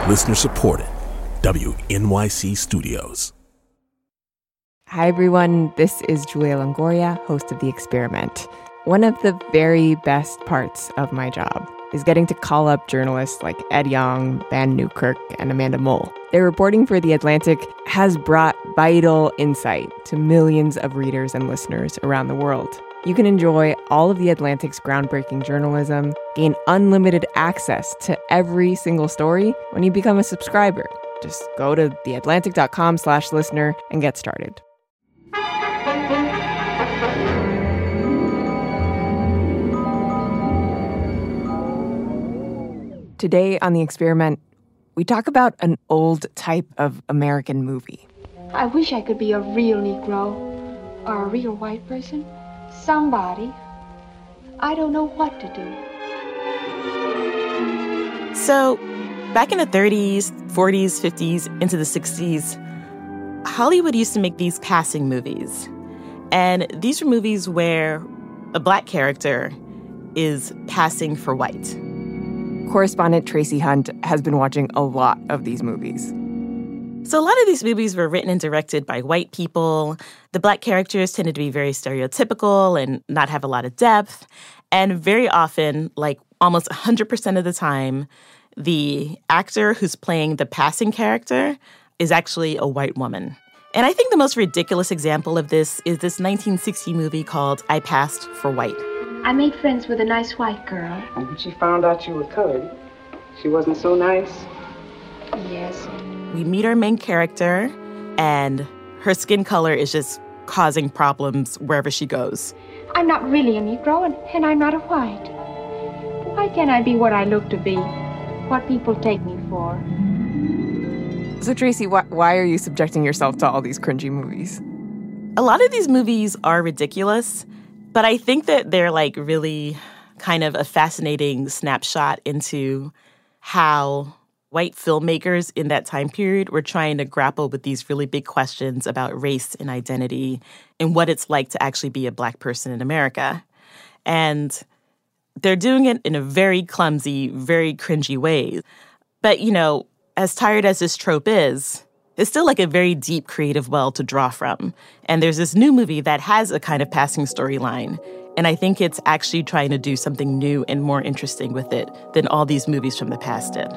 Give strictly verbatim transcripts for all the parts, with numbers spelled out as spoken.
Listener supported. W N Y C Studios. Hi, everyone. This is Julia Longoria, host of The Experiment. One of the very best parts of my job is getting to call up journalists like Ed Yong, Vann Newkirk, and Amanda Mull. Their reporting for The Atlantic has brought vital insight to millions of readers and listeners around the world. You can enjoy all of The Atlantic's groundbreaking journalism, gain unlimited access to every single story when you become a subscriber. Just go to theatlantic.com slash listener and get started. Today on The Experiment, we talk about an old type of American movie. I wish I could be a real Negro or a real white person. Somebody. I don't know what to do. So, back in the thirties, forties, fifties, into the sixties, Hollywood used to make these passing movies. And these were movies where a black character is passing for white. Correspondent Tracy Hunt has been watching a lot of these movies. So a lot of these movies were written and directed by white people. The black characters tended to be very stereotypical and not have a lot of depth. And very often, like almost one hundred percent of the time, the actor who's playing the passing character is actually a white woman. And I think the most ridiculous example of this is this nineteen sixty movie called I Passed for White. I made friends with a nice white girl. And when she found out you were colored, she wasn't so nice? Yes. We meet our main character, and her skin color is just causing problems wherever she goes. I'm not really a Negro, and, and I'm not a white. Why can't I be what I look to be? What people take me for? So, Tracy, wh- why are you subjecting yourself to all these cringy movies? A lot of these movies are ridiculous, but I think that they're like really kind of a fascinating snapshot into how white filmmakers in that time period were trying to grapple with these really big questions about race and identity and what it's like to actually be a black person in America. And they're doing it in a very clumsy, very cringy way. But, you know, as tired as this trope is, it's still like a very deep creative well to draw from. And there's this new movie that has a kind of passing storyline. And I think it's actually trying to do something new and more interesting with it than all these movies from the past did.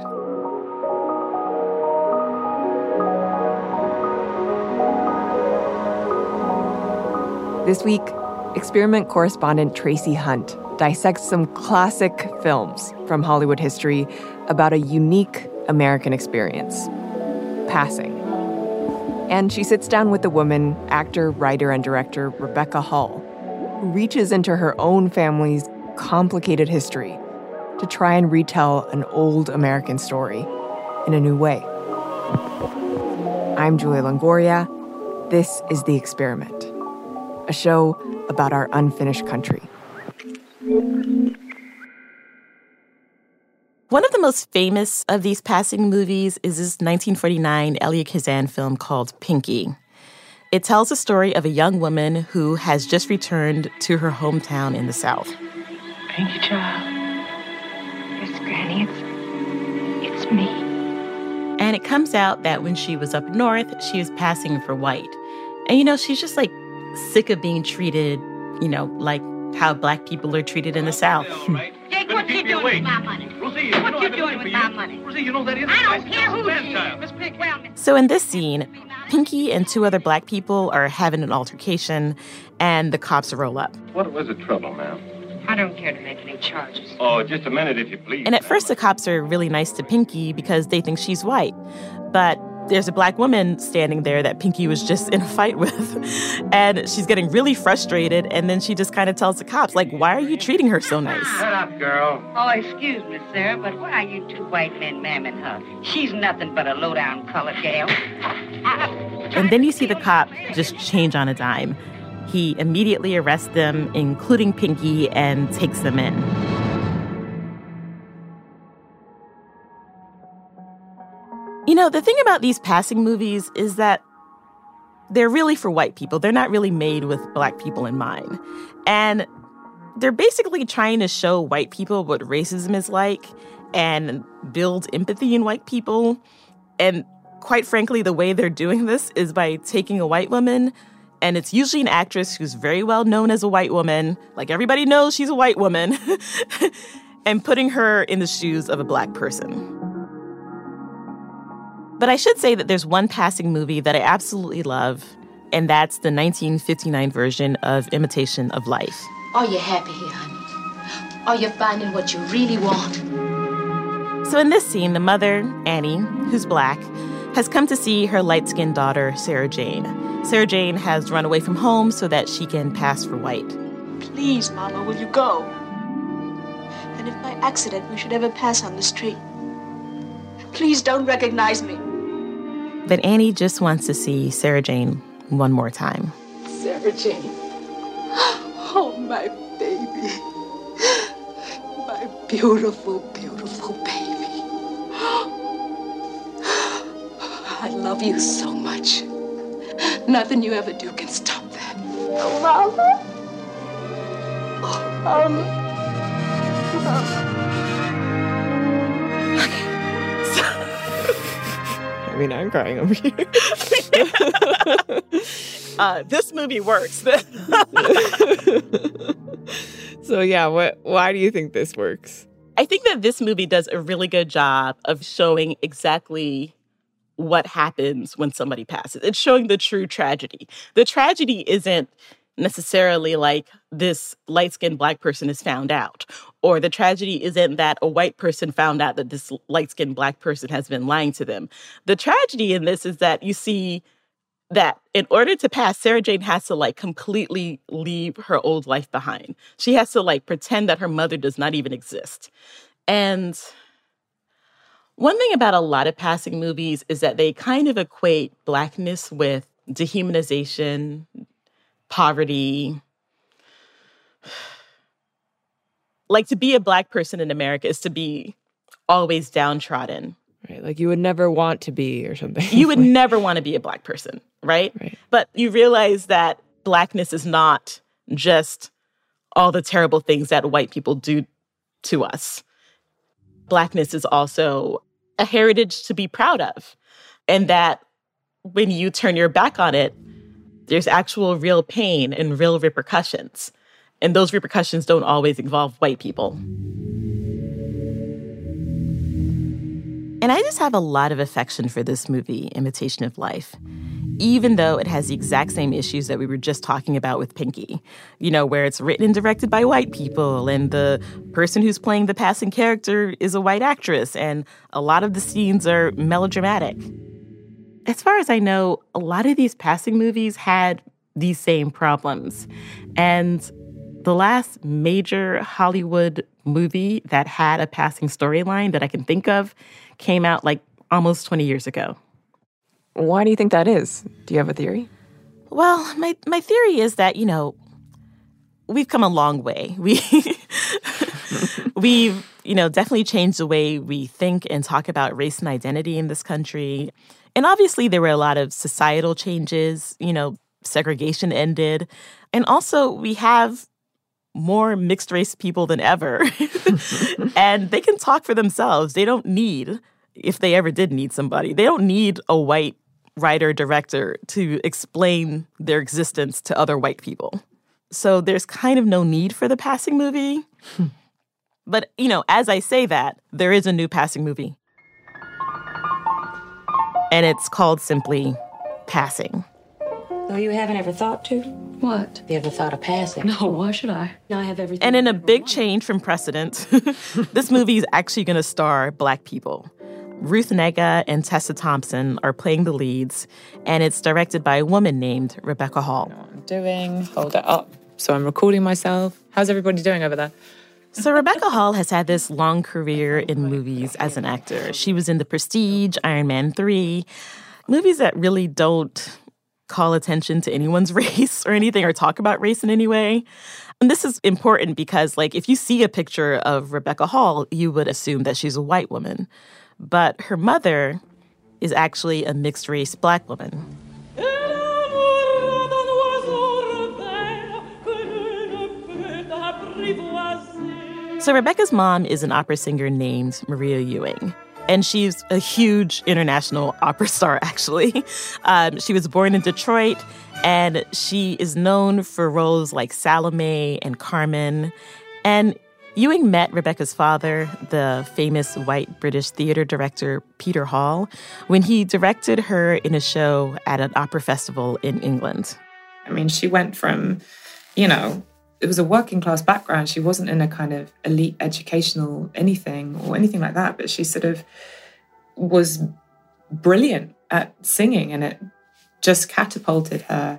This week, Experiment correspondent Tracy Hunt dissects some classic films from Hollywood history about a unique American experience, passing. And she sits down with the woman, actor, writer, and director Rebecca Hall, who reaches into her own family's complicated history to try and retell an old American story in a new way. I'm Julia Longoria. This is The Experiment, a show about our unfinished country. One of the most famous of these passing movies is this nineteen forty-nine Elia Kazan film called Pinky. It tells the story of a young woman who has just returned to her hometown in the South. Pinky, child. Yes, Granny, it's, it's me. And it comes out that when she was up north, she was passing for white. And, you know, she's just, like, sick of being treated, you know, like how black people are treated in the South. Jake, what you doing with my money? Rosie, you What know you I've been doing looking with for my you. money? Rosie, you know that is I don't nice. care who Bad you is, child. Miss Pig. Well, Miss So in this scene, Pinky and two other black people are having an altercation, and the cops roll up. What was the trouble, ma'am? I don't care to make any charges. Oh, just a minute, if you please. And at first, the cops are really nice to Pinky because they think she's white. But there's a black woman standing there that Pinky was just in a fight with. And she's getting really frustrated. And then she just kind of tells the cops, like, why are you treating her so nice? Shut up, girl. Oh, excuse me, sir, but why are you two white men mamming her? She's nothing but a low-down colored gal. And then you see the cop just change on a dime. He immediately arrests them, including Pinky, and takes them in. You know, the thing about these passing movies is that they're really for white people. They're not really made with black people in mind. And they're basically trying to show white people what racism is like and build empathy in white people. And quite frankly, the way they're doing this is by taking a white woman, and it's usually an actress who's very well known as a white woman, like everybody knows she's a white woman, and putting her in the shoes of a Black person. But I should say that there's one passing movie that I absolutely love, and that's the nineteen fifty-nine version of Imitation of Life. Are you happy here, honey? Are you finding what you really want? So in this scene, the mother, Annie, who's Black, has come to see her light-skinned daughter, Sarah Jane. Sarah Jane has run away from home so that she can pass for white. Please, Mama, will you go? And if by accident we should ever pass on the street, please don't recognize me. But Annie just wants to see Sarah Jane one more time. Sarah Jane. Oh, my baby. My beautiful, beautiful baby. I love you so much. Nothing you ever do can stop that. Oh, Mama. Oh, Mama. I mean, I'm crying over here. uh, this movie works. So, yeah, what? Why do you think this works? I think that this movie does a really good job of showing exactly what happens when somebody passes. It's showing the true tragedy. The tragedy isn't necessarily like this light-skinned Black person is found out, or the tragedy isn't that a white person found out that this light-skinned Black person has been lying to them. The tragedy in this is that you see that in order to pass, Sarah Jane has to like completely leave her old life behind. She has to like pretend that her mother does not even exist. And one thing about a lot of passing movies is that they kind of equate Blackness with dehumanization, poverty. Like, to be a Black person in America is to be always downtrodden. Right, like you would never want to be or something. You would never want to be a Black person, right? Right? But you realize that Blackness is not just all the terrible things that white people do to us. Blackness is also a heritage to be proud of. And that when you turn your back on it, there's actual real pain and real repercussions. And those repercussions don't always involve white people. And I just have a lot of affection for this movie, Imitation of Life, even though it has the exact same issues that we were just talking about with Pinky, you know, where it's written and directed by white people, and the person who's playing the passing character is a white actress, and a lot of the scenes are melodramatic. As far as I know, a lot of these passing movies had these same problems. And the last major Hollywood movie that had a passing storyline that I can think of came out like almost twenty years ago. Why do you think that is? Do you have a theory? Well, my, my theory is that, you know, we've come a long way. We, we've, you know, definitely changed the way we think and talk about race and identity in this country. And obviously there were a lot of societal changes, you know, segregation ended. And also we have more mixed race people than ever. And they can talk for themselves. They don't need, if they ever did need somebody, they don't need a white writer, director to explain their existence to other white people. So there's kind of no need for the passing movie. But, you know, as I say that, there is a new passing movie. And it's called simply Passing. No, you haven't ever thought to? What? Have you ever thought of passing? No, why should I? No, I have everything. And in a big change from precedent, this movie is actually going to star Black people. Ruth Negga and Tessa Thompson are playing the leads, and it's directed by a woman named Rebecca Hall. I know what I'm doing. Hold it up. So I'm recording myself. How's everybody doing over there? So Rebecca Hall has had this long career in movies as an actor. She was in The Prestige, Iron Man three, movies that really don't call attention to anyone's race or anything or talk about race in any way. And this is important because, like, if you see a picture of Rebecca Hall, you would assume that she's a white woman. But her mother is actually a mixed-race Black woman. So Rebecca's mom is an opera singer named Maria Ewing. And she's a huge international opera star, actually. Um, she was born in Detroit, and she is known for roles like Salome and Carmen. And Ewing met Rebecca's father, the famous white British theater director Peter Hall, when he directed her in a show at an opera festival in England. I mean, she went from, you know, it was a working class background. She wasn't in a kind of elite educational anything or anything like that, but she sort of was brilliant at singing, and it just catapulted her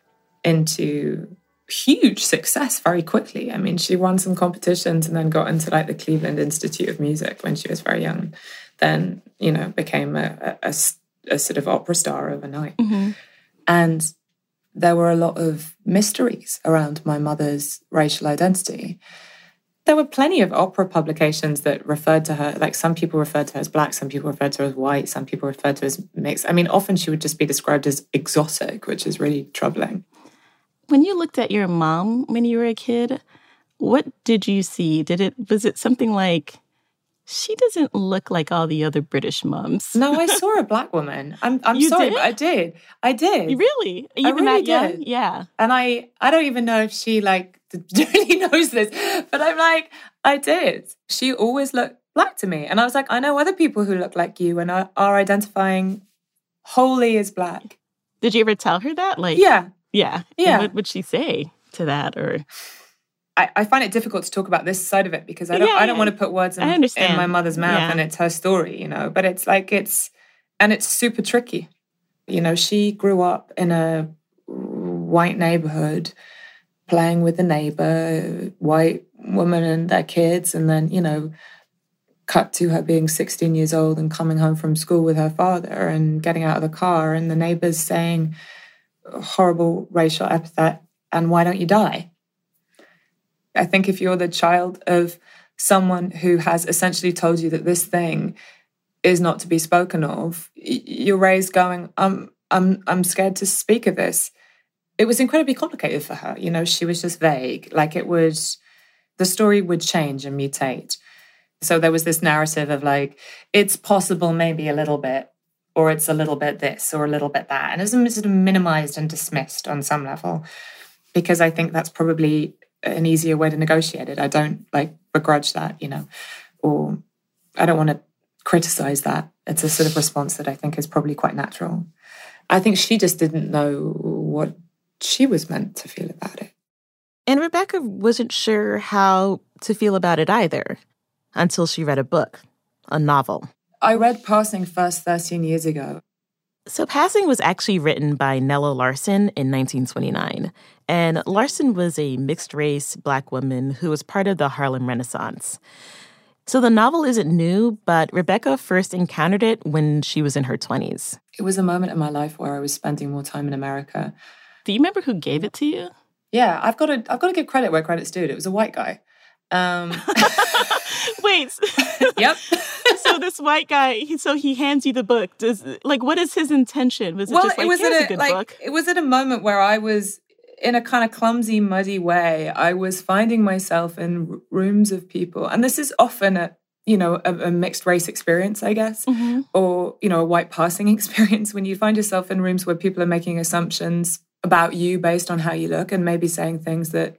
into huge success very quickly. I mean, she won some competitions and then got into like the Cleveland Institute of Music when she was very young. Then, you know, became a, a, a sort of opera star overnight. Mm-hmm. And there were a lot of mysteries around my mother's racial identity. There were plenty of opera publications that referred to her, like some people referred to her as black, some people referred to her as white, some people referred to her as mixed. I mean, often she would just be described as exotic, which is really troubling. When you looked at your mom when you were a kid, what did you see? Did it was it something like, she doesn't look like all the other British mums? No, I saw a black woman. I'm I'm You sorry, did? but I did. I did. You really? Even really that young? did. Yeah. And I I don't even know if she like really knows this, but I'm like, I did. She always looked black to me. And I was like, I know other people who look like you and are, are identifying wholly as black. Did you ever tell her that? Like, Yeah. Yeah. Yeah. And what would she say to that? Or I, I find it difficult to talk about this side of it because I don't Yeah, I don't yeah. want to put words in, I understand. in my mother's mouth, Yeah. and it's her story, you know. But it's like it's and it's super tricky. You know, she grew up in a white neighborhood, playing with the neighbor, white woman and their kids, and then, you know, cut to her being sixteen years old and coming home from school with her father and getting out of the car and the neighbors saying a horrible racial epithet, and why don't you die? I think if you're the child of someone who has essentially told you that this thing is not to be spoken of, you're raised going, I'm, I'm, I'm scared to speak of this. It was incredibly complicated for her. You know, she was just vague. Like it would, the story would change and mutate. So there was this narrative of like, it's possible maybe a little bit, or it's a little bit this, or a little bit that. And it was sort of minimized and dismissed on some level, because I think that's probably an easier way to negotiate it. I don't like begrudge that, you know, or I don't want to criticize that. It's a sort of response that I think is probably quite natural. I think she just didn't know what she was meant to feel about it. And Rebecca wasn't sure how to feel about it either until she read a book, a novel. I read Passing first thirteen years ago. So Passing was actually written by Nella Larson in nineteen twenty-nine. And Larson was a mixed-race Black woman who was part of the Harlem Renaissance. So the novel isn't new, but Rebecca first encountered it when she was in her twenties. It was a moment in my life where I was spending more time in America. Do you remember who gave it to you? Yeah, I've got to I've got to give credit where credit's due. It was a white guy. Um, Wait. Yep. So this white guy, he, so he hands you the book. Does like what is his intention? Was it well, just like, it was here's at a good like, book? It was at a moment where I was, in a kind of clumsy, muddy way, I was finding myself in r- rooms of people. And this is often a, you know, a, a mixed race experience, I guess, Mm-hmm. or, you know, a white passing experience, when you find yourself in rooms where people are making assumptions about you based on how you look and maybe saying things that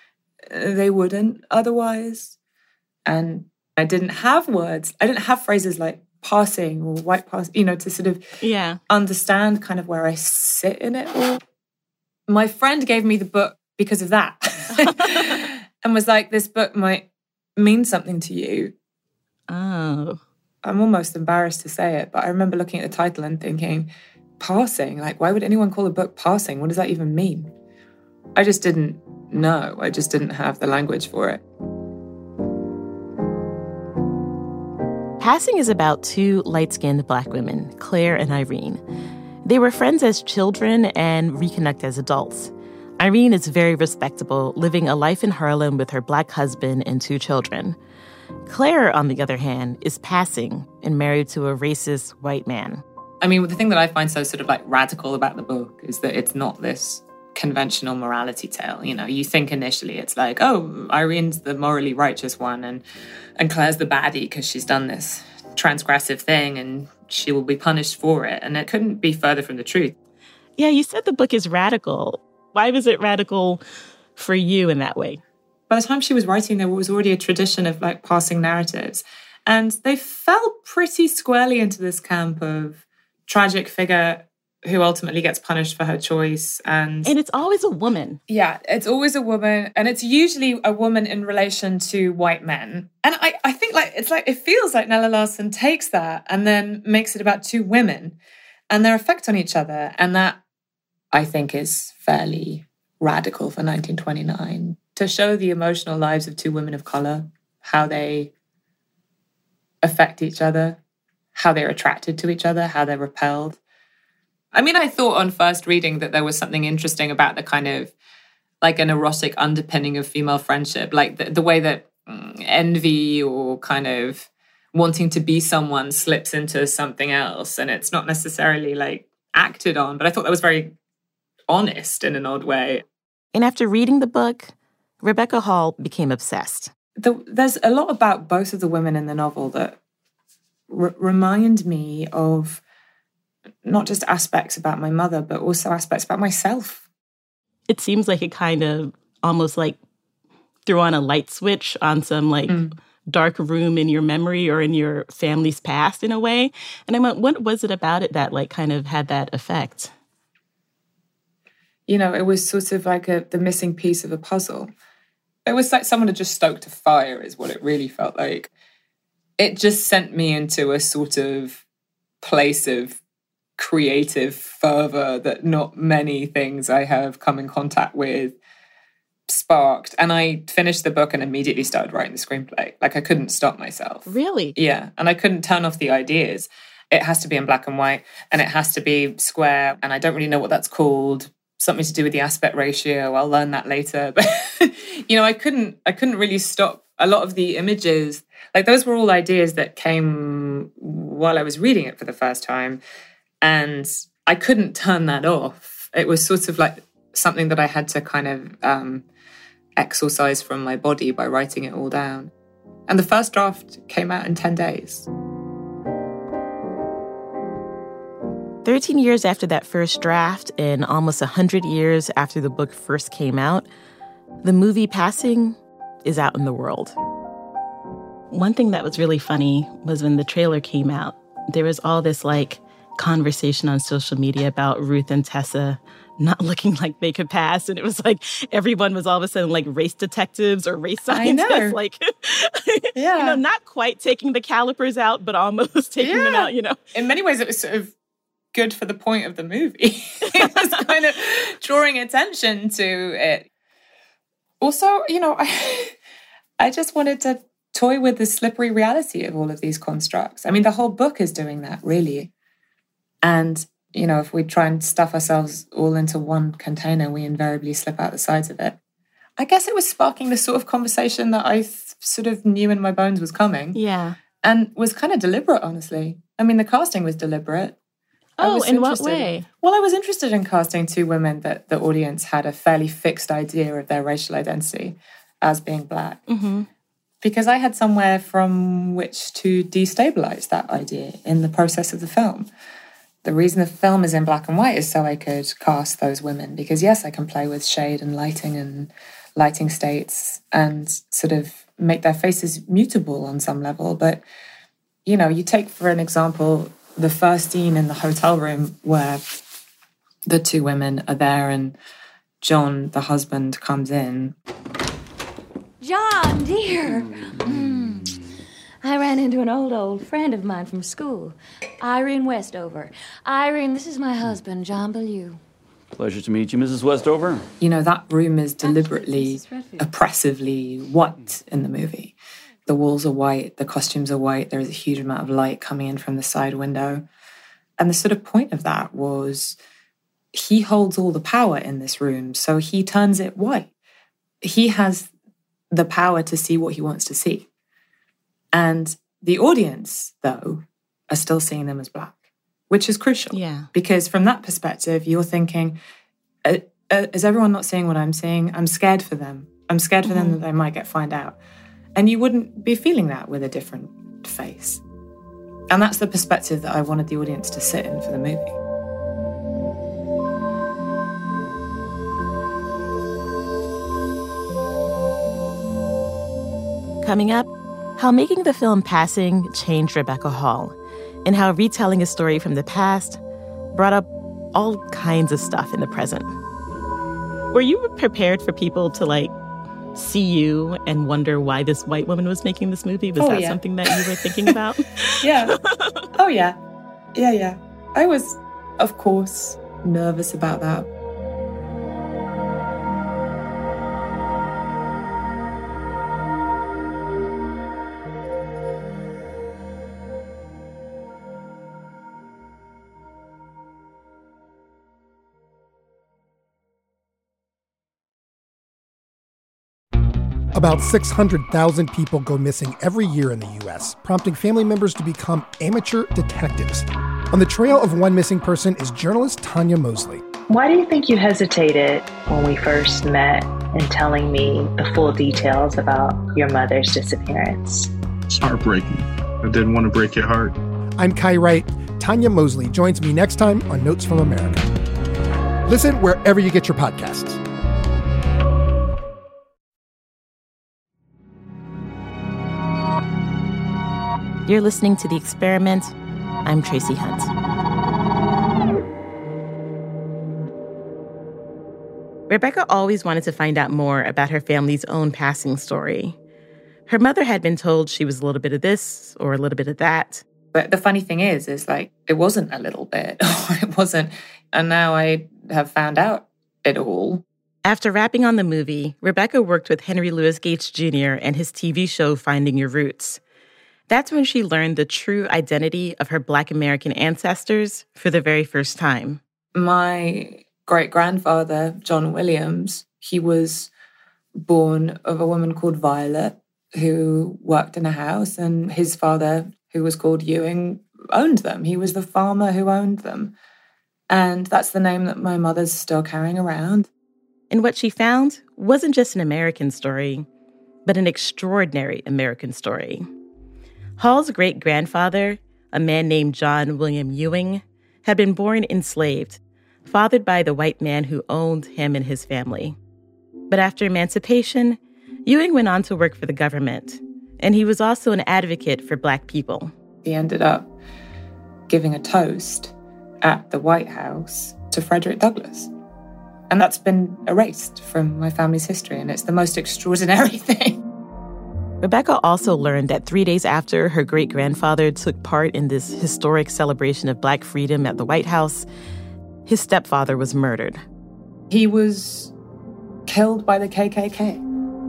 they wouldn't otherwise. And I didn't have words. I didn't have phrases like passing or white pass, you know, to sort of Yeah. understand kind of where I sit in it all. My friend gave me the book because of that and was like, this book might mean something to you. Oh. I'm almost embarrassed to say it, but I remember looking at the title and thinking, passing? Like, why would anyone call a book passing? What does that even mean? I just didn't know. I just didn't have the language for it. Passing is about two light-skinned Black women, Claire and Irene. They were friends as children and reconnect as adults. Irene is very respectable, living a life in Harlem with her Black husband and two children. Claire, on the other hand, is passing and married to a racist white man. I mean, the thing that I find so sort of like radical about the book is that it's not this conventional morality tale. You know, you think initially it's like, oh, Irene's the morally righteous one and, and Claire's the baddie because she's done this transgressive thing and she will be punished for it. And it couldn't be further from the truth. Yeah, you said the book is radical. Why was it radical for you in that way? By the time she was writing, there was already a tradition of like passing narratives. And they fell pretty squarely into this camp of tragic figure who ultimately gets punished for her choice. And and it's always a woman. Yeah, it's always a woman. And it's usually a woman in relation to white men. And I, I think like it's like it feels like Nella Larsen takes that and then makes it about two women and their effect on each other. And that, I think, is fairly radical for nineteen twenty-nine. To show the emotional lives of two women of colour, how they affect each other, how they're attracted to each other, how they're repelled. I mean, I thought on first reading that there was something interesting about the kind of like an erotic underpinning of female friendship, like the, the way that mm, envy or kind of wanting to be someone slips into something else. And it's not necessarily like acted on, but I thought that was very honest in an odd way. And after reading the book, Rebecca Hall became obsessed. The, there's a lot about both of the women in the novel that r- remind me of not just aspects about my mother, but also aspects about myself. It seems like it kind of almost like threw on a light switch on some like mm. dark room in your memory or in your family's past in a way. And I went, what was it about it that like kind of had that effect? You know, it was sort of like a, the missing piece of a puzzle. It was like someone had just stoked a fire is what it really felt like. It just sent me into a sort of place of creative fervor that not many things I have come in contact with sparked. And I finished the book and immediately started writing the screenplay. Like I couldn't stop myself. Really? Yeah. And I couldn't turn off the ideas. It has to be in black and white and it has to be square. And I don't really know what that's called. Something to do with the aspect ratio. I'll learn that later. But, you know, I couldn't, I couldn't really stop. A lot of the images, like those were all ideas that came while I was reading it for the first time. And I couldn't turn that off. It was sort of like something that I had to kind of um, exorcise from my body by writing it all down. And the first draft came out in ten days. thirteen years after that first draft and almost one hundred years after the book first came out, the movie Passing is out in the world. One thing that was really funny was when the trailer came out, there was all this like conversation on social media about Ruth and Tessa not looking like they could pass. And it was like everyone was all of a sudden like race detectives or race scientists. I know. Like, yeah. you know, not quite taking the calipers out, but almost taking yeah. them out, you know. In many ways, it was sort of good for the point of the movie. It was kind of drawing attention to it. Also, you know, I, I just wanted to toy with the slippery reality of all of these constructs. I mean, the whole book is doing that, really. And, you know, if we try and stuff ourselves all into one container, we invariably slip out the sides of it. I guess it was sparking the sort of conversation that I th- sort of knew in my bones was coming. Yeah. And was kind of deliberate, honestly. I mean, the casting was deliberate. Oh, in what way? Well, I was interested in casting two women that the audience had a fairly fixed idea of their racial identity as being Black. Mm-hmm. Because I had somewhere from which to destabilize that idea in the process of the film. The reason the film is in black and white is so I could cast those women. Because, yes, I can play with shade and lighting and lighting states and sort of make their faces mutable on some level. But, you know, you take, for an example, the first scene in the hotel room where the two women are there and John, the husband, comes in. John, dear. Mm. I ran into an old, old friend of mine from school, Irene Westover. Irene, this is my husband, John Bellew. Pleasure to meet you, Missus Westover. You know, that room is deliberately, oppressively white in the movie. The walls are white, the costumes are white, there is a huge amount of light coming in from the side window. And the sort of point of that was he holds all the power in this room, so he turns it white. He has the power to see what he wants to see. And the audience, though, are still seeing them as Black, which is crucial. Yeah. Because from that perspective, you're thinking, uh, uh, is everyone not seeing what I'm seeing? I'm scared for them. I'm scared for mm-hmm. them that they might get found out. And you wouldn't be feeling that with a different face. And that's the perspective that I wanted the audience to sit in for the movie. Coming up, how making the film Passing changed Rebecca Hall, and how retelling a story from the past brought up all kinds of stuff in the present. Were you prepared for people to, like, see you and wonder why this white woman was making this movie? Was oh, that yeah. something that you were thinking about? yeah. Oh, yeah. Yeah, yeah. I was, of course, nervous about that. About six hundred thousand people go missing every year in the U S, prompting family members to become amateur detectives. On the trail of one missing person is journalist Tanya Mosley. Why do you think you hesitated when we first met in telling me the full details about your mother's disappearance? It's heartbreaking. I didn't want to break your heart. I'm Kai Wright. Tanya Mosley joins me next time on Notes from America. Listen wherever you get your podcasts. You're listening to The Experiment. I'm Tracy Hunt. Rebecca always wanted to find out more about her family's own passing story. Her mother had been told she was a little bit of this or a little bit of that. But the funny thing is, is like, it wasn't a little bit, or it wasn't, and now I have found out it all. After wrapping on the movie, Rebecca worked with Henry Louis Gates Junior and his T V show Finding Your Roots. That's when she learned the true identity of her Black American ancestors for the very first time. My great-grandfather, John Williams, he was born of a woman called Violet who worked in a house, and his father, who was called Ewing, owned them. He was the farmer who owned them. And that's the name that my mother's still carrying around. And what she found wasn't just an American story, but an extraordinary American story. Hall's great-grandfather, a man named John William Ewing, had been born enslaved, fathered by the white man who owned him and his family. But after emancipation, Ewing went on to work for the government, and he was also an advocate for Black people. He ended up giving a toast at the White House to Frederick Douglass. And that's been erased from my family's history, and it's the most extraordinary thing. Rebecca also learned that three days after her great-grandfather took part in this historic celebration of Black freedom at the White House, his stepfather was murdered. He was killed by the K K K.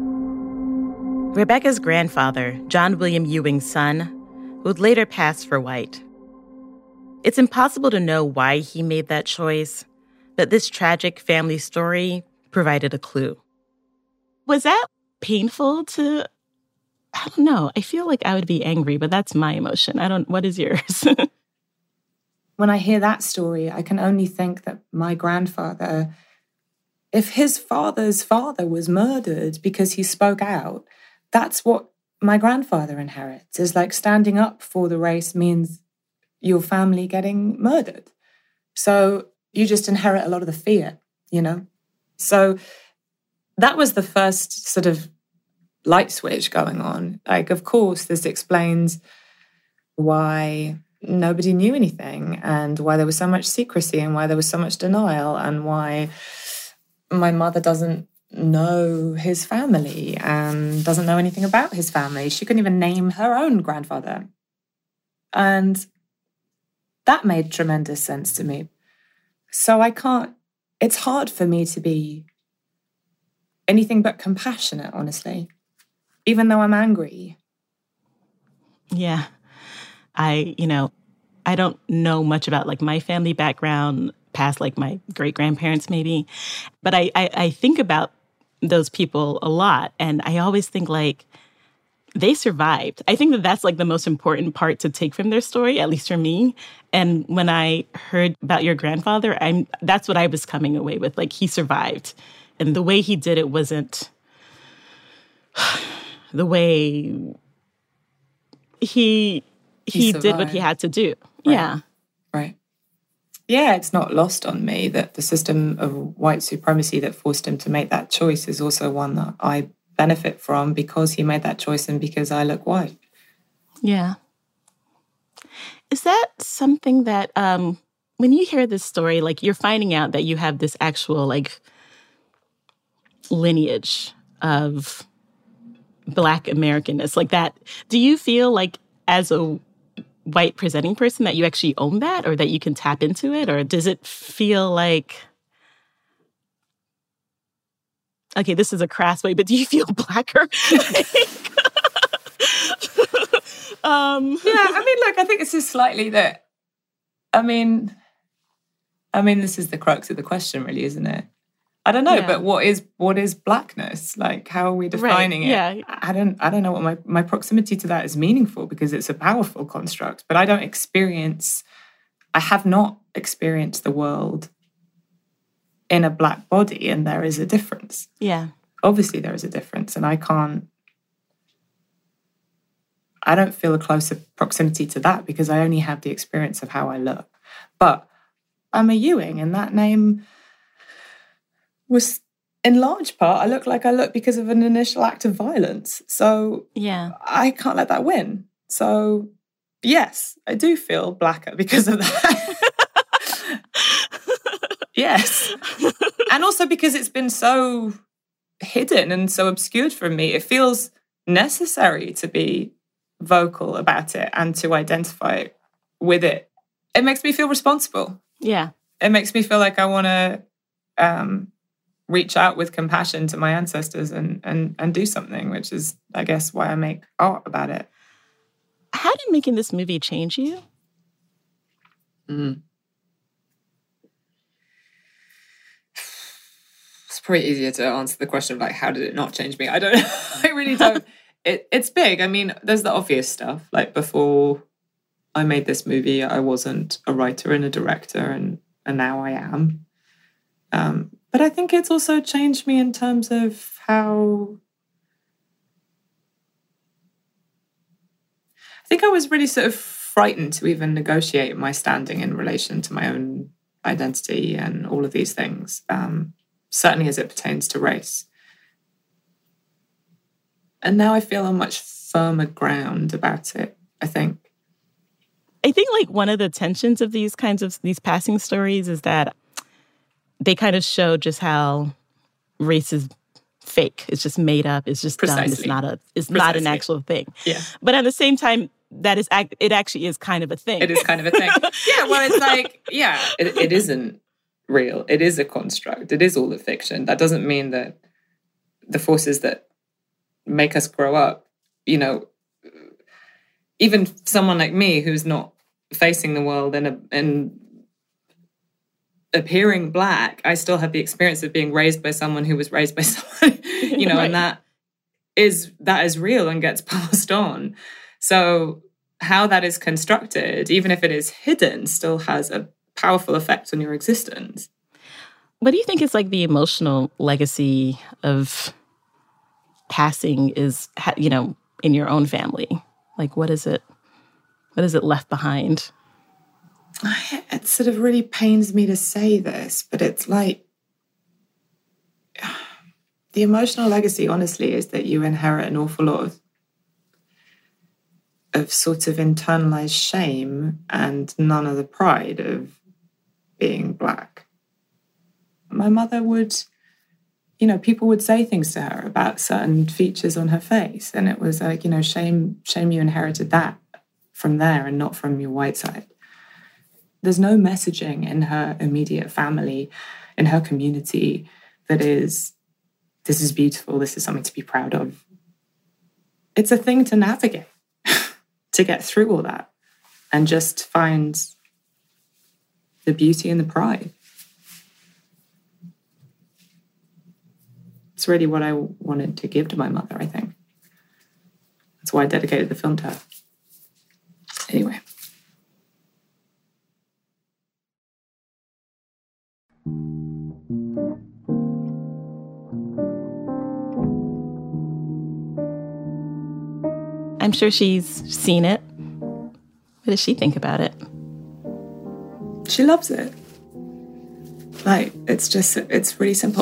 Rebecca's grandfather, John William Ewing's son, would later pass for white. It's impossible to know why he made that choice, but this tragic family story provided a clue. Was that painful to... I don't know. I feel like I would be angry, but that's my emotion. I don't... What is yours? When I hear that story, I can only think that my grandfather, if his father's father was murdered because he spoke out, that's what my grandfather inherits. Is like standing up for the race means your family getting murdered. So you just inherit a lot of the fear, you know? So that was the first sort of light switch going on. Like, of course, this explains why nobody knew anything and why there was so much secrecy and why there was so much denial and why my mother doesn't know his family and doesn't know anything about his family. She couldn't even name her own grandfather. And that made tremendous sense to me. So I can't, it's hard for me to be anything but compassionate, honestly, even though I'm angry. Yeah. I, you know, I don't know much about like my family background past like my great-grandparents maybe, but I, I, I think about those people a lot. And I always think like they survived. I think that that's like the most important part to take from their story, at least for me. And when I heard about your grandfather, I'm that's what I was coming away with. Like, he survived. And the way he did it wasn't the way he he, he did what he had to do. Right. Yeah. Right. Yeah, it's not lost on me that the system of white supremacy that forced him to make that choice is also one that I benefit from because he made that choice and because I look white. Yeah. Is that something that, um, when you hear this story, like, you're finding out that you have this actual, like, lineage of Black Americanness, like that, do you feel like as a white presenting person that you actually own that, or that you can tap into it? Or does it feel like, okay, this is a crass way, but do you feel Blacker? um, yeah, I mean, look, I think it's just slightly that, I mean, I mean, this is the crux of the question, really, isn't it? I don't know, yeah. but what is what is Blackness? Like, how are we defining right. it? Yeah. I don't I don't know what my, my proximity to that is meaningful, because it's a powerful construct, but I don't experience, I have not experienced the world in a Black body, and there is a difference. Yeah. Obviously there is a difference, and I can't, I don't feel a closer proximity to that because I only have the experience of how I look. But I'm a Ewing, and that name was, in large part, I look like I look because of an initial act of violence. So yeah, I can't let that win. So yes, I do feel Blacker because of that. Yes. And also because it's been so hidden and so obscured from me, it feels necessary to be vocal about it and to identify with it. It makes me feel responsible. Yeah. It makes me feel like I want to um, reach out with compassion to my ancestors and, and, and do something, which is, I guess, why I make art about it. How did making this movie change you? Mm. It's pretty easier to answer the question of, like, how did it not change me? I don't know. I really don't. It, it's big. I mean, there's the obvious stuff. Like, before I made this movie, I wasn't a writer and a director, and, and now I am. Um, but I think it's also changed me in terms of how... I think I was really sort of frightened to even negotiate my standing in relation to my own identity and all of these things, um, certainly as it pertains to race. And now I feel on much firmer ground about it, I think. I think, like, one of the tensions of these kinds of, these passing stories is that they kind of show just how race is fake. It's just made up. It's just Precisely. done. It's not a, it's Precisely. not an actual thing. Yeah. But at the same time, that is, it actually is kind of a thing. It is kind of a thing. Yeah, well, it's like, yeah, it, it isn't real. It is a construct. It is all a fiction. That doesn't mean that the forces that make us grow up, you know, even someone like me who's not facing the world and, a, and appearing Black, I still have the experience of being raised by someone who was raised by someone, you know, right. and that is, that is real and gets passed on. So how that is constructed, even if it is hidden, still has a powerful effect on your existence. What do you think is, like, the emotional legacy of passing is, you know, in your own family? Like, what is it, what is it left behind? It sort of really pains me to say this, but it's like, the emotional legacy, honestly, is that you inherit an awful lot of of sort of internalized shame and none of the pride of being Black. My mother would, you know, people would say things to her about certain features on her face, and it was like, you know, shame, shame you inherited that from there and not from your white side. There's no messaging in her immediate family, in her community, that is, this is beautiful, this is something to be proud of. It's a thing to navigate, to get through all that and just find the beauty and the pride. It's really what I wanted to give to my mother, I think. That's why I dedicated the film to her. Anyway. I'm sure she's seen it. What does she think about it? She loves it. Like, it's just, it's really simple.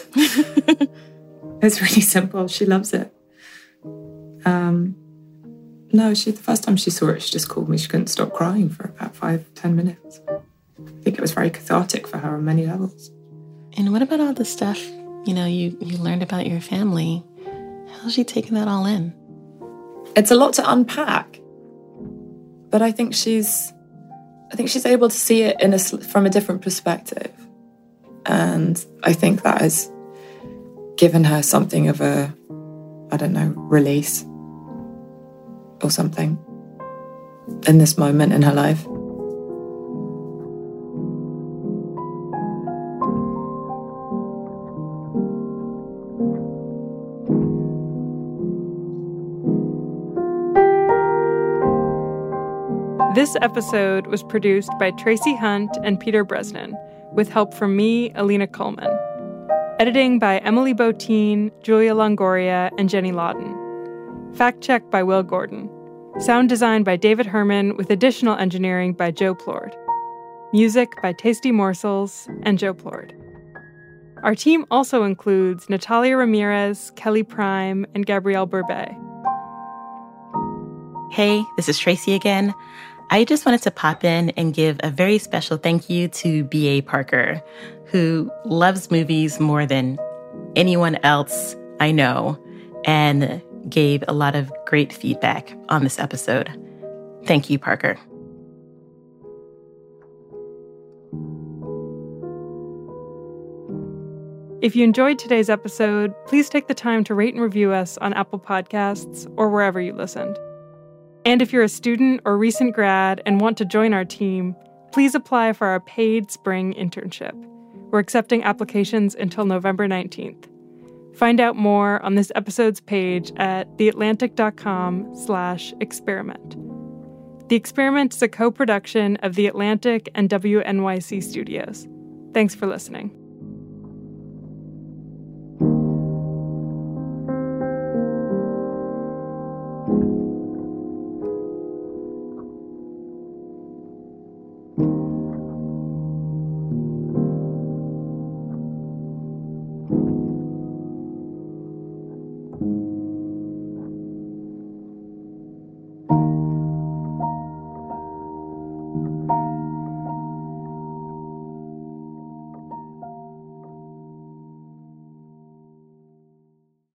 It's really simple. She loves it. Um, no, she, the first time she saw it, she just called me. She couldn't stop crying for about five, ten minutes. I think it was very cathartic for her on many levels. And what about all the stuff, you know, you, you learned about your family? How's she taking that all in? It's a lot to unpack, but I think she's, I think she's able to see it in a, from a different perspective, and I think that has given her something of a, I don't know, release or something in this moment in her life. This episode was produced by Tracy Hunt and Peter Bresnan, with help from me, Alina Coleman. Editing by Emily Botine, Julia Longoria, and Jenny Lawton. Fact-check by Will Gordon. Sound design by David Herman, with additional engineering by Joe Plord. Music by Tasty Morsels and Joe Plord. Our team also includes Natalia Ramirez, Kelly Prime, and Gabrielle Burbet. Hey, this is Tracy again. I just wanted to pop in and give a very special thank you to B A Parker, who loves movies more than anyone else I know and gave a lot of great feedback on this episode. Thank you, Parker. If you enjoyed today's episode, please take the time to rate and review us on Apple Podcasts or wherever you listened. And if you're a student or recent grad and want to join our team, please apply for our paid spring internship. We're accepting applications until November nineteenth. Find out more on this episode's page at theatlantic.com slash experiment. The Experiment is a co-production of The Atlantic and W N Y C Studios. Thanks for listening.